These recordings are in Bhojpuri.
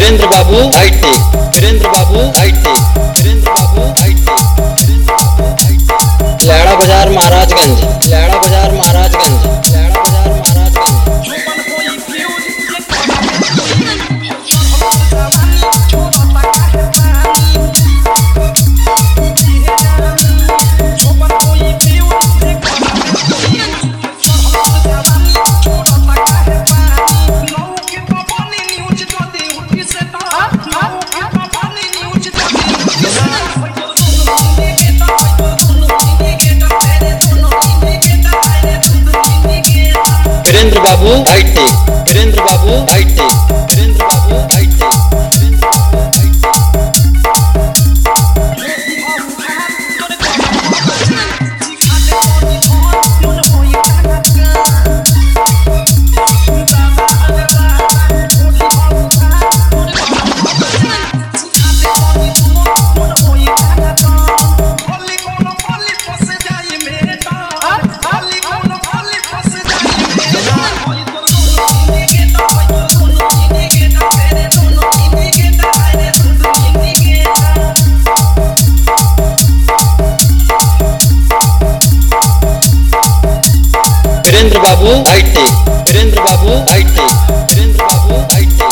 वीरेंद्र बाबू हाईटेक, वीरेंद्र बाबू हाईटेक, वीरेंद्र बाबू हाईटेक, वीरेंद्र बाबू हाईटेक। लैड़ा बाजार महाराजगंज, लैड़ा बाजार महाराजगंज, लैड़ा बाजार महाराजगंज। वीरेंद्र बाबू हाईटेक, वीरेंद्र बाबू हाईटेक, वीरेंद्र बाबू हाईटेक, वीरेंद्र बाबू वीरेंद्र बाबू हाईटेक, वीरेंद्र बाबू हाईटेक, वीरेंद्र बाबू हाईटेक।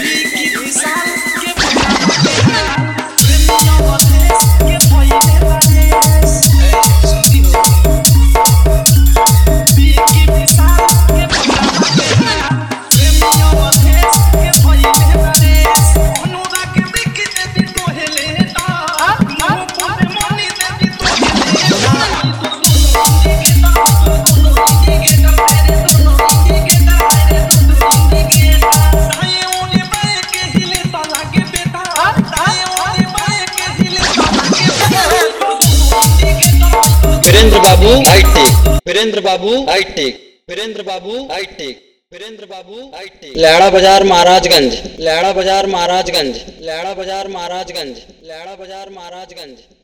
वीरेंद्र बाबू हाईटेक, वीरेंद्र बाबू हाईटेक, वीरेंद्र बाबू हाईटेक, वीरेंद्र बाबू हाईटेक। लैड़ा बाजार महाराजगंज, लैड़ा बाजार महाराजगंज, लैड़ा बाजार महाराजगंज, लैड़ा बाजार महाराजगंज।